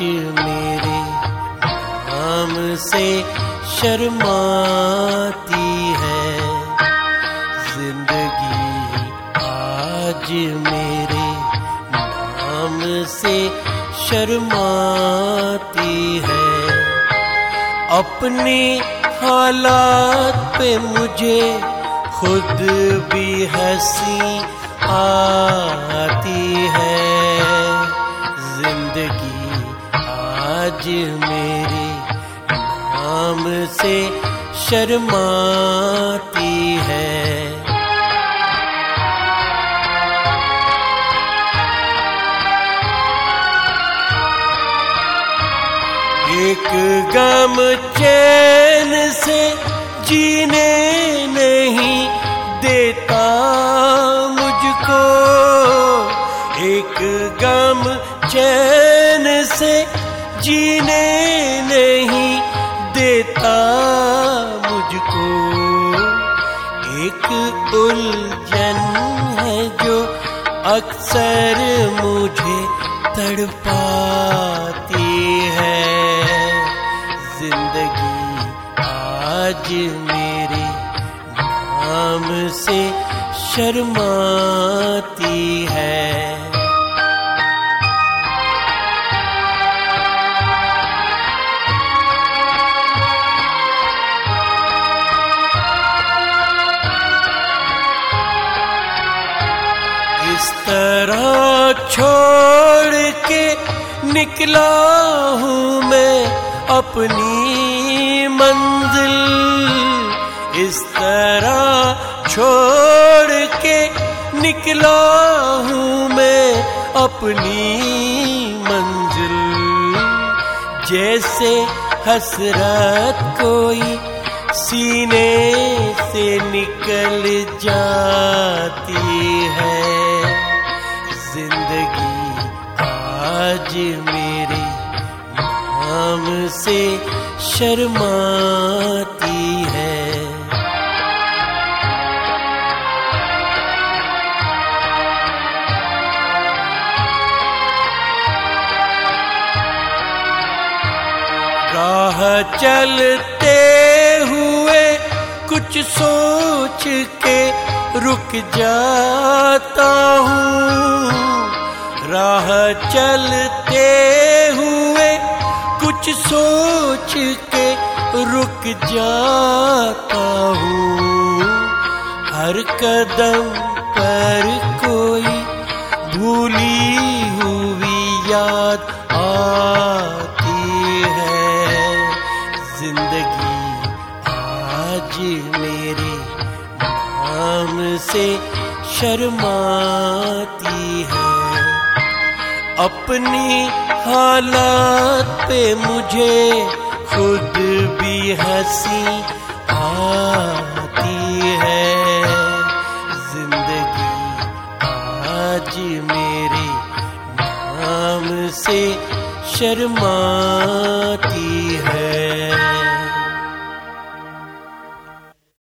मेरे नाम से शर्माती है जिंदगी, आज मेरे नाम से शर्माती है। अपने हालात पे मुझे खुद भी हंसी आती है जिंदगी, आज मेरे नाम से शर्माती है। एक गम चैन से जीने नहीं देता मुझको, एक गम चैन से जीने नहीं देता मुझको। एक उलझन है जो अक्सर मुझे तड़पाती है जिंदगी, आज मेरे नाम से शर्माती है। इस तरह छोड़ के निकला हूँ मैं अपनी मंजिल, इस तरह छोड़ के निकला हूँ मैं अपनी मंजिल। जैसे हसरत कोई सीने से निकल जाती है जिंदगी, आज मेरे नाम से शर्माती है। राह चलते हुए कुछ सोच के रुक जाता हूँ, राह चलते हुए कुछ सोच के रुक जाता हूँ। हर कदम पर कोई भूली हुई याद आती है जिंदगी, आज मेरे नाम से शर्माती है। अपनी हालात पे मुझे खुद भी हंसी आती है जिंदगी, आज मेरे नाम से शर्माती है।